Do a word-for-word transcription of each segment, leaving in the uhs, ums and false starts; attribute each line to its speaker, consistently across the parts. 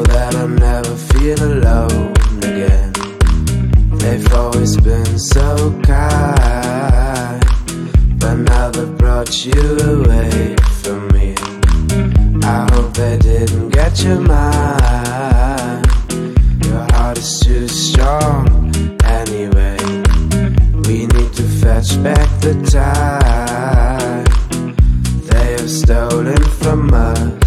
Speaker 1: that I never feel alone again. They've always been so kind, but now they've brought you away from me. I hope they didn't get your mind. Your heart is too strong anyway. We need to fetch back the time they have stolen from us.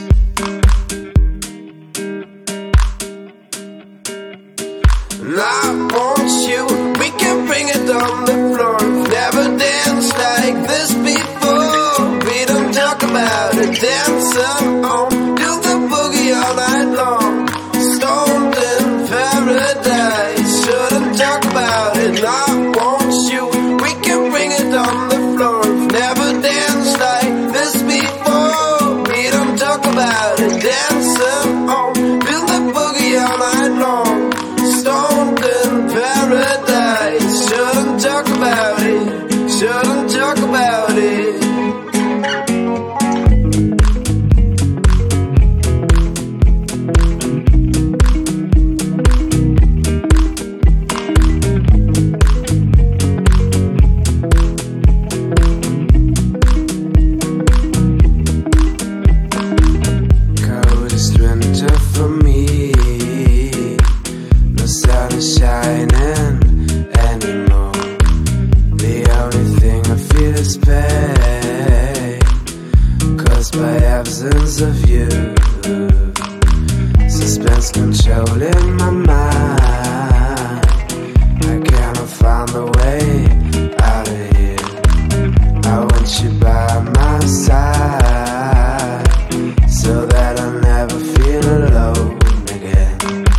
Speaker 1: And I want you, we can bring it on the floor. Never danced like this before. We don't talk about it, dance on, do the boogie all night long. Stoned in paradise, shouldn't talk about it. And I want you, we can bring it on the floor. Never danced like this before. We don't talk about it, dance on, do the boogie all night long. Stoned in paradise, shouldn't talk about it, shouldn't talk about it. Coldest winter for me, no sun is shining anymore. The only thing I feel is pain, caused by absence of you. Suspense controlling my mind. I cannot find a way out of here. I want you by my side, so that I never feel alone again.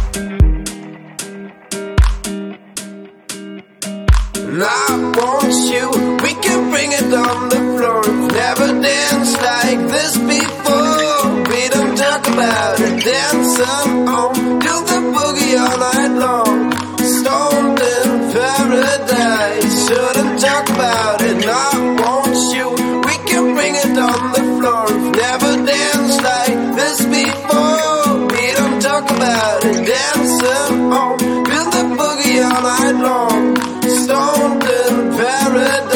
Speaker 1: And I want you, we can bring it on the floor. Never danced like this before. We don't talk about it, dance on, do the boogie all night long. Stoned in paradise, shouldn't talk about it. And I want you, we can bring it on the floor. Never danced like this before. We don't talk about it, dance on, do the boogie all night long. Stoned in paradise.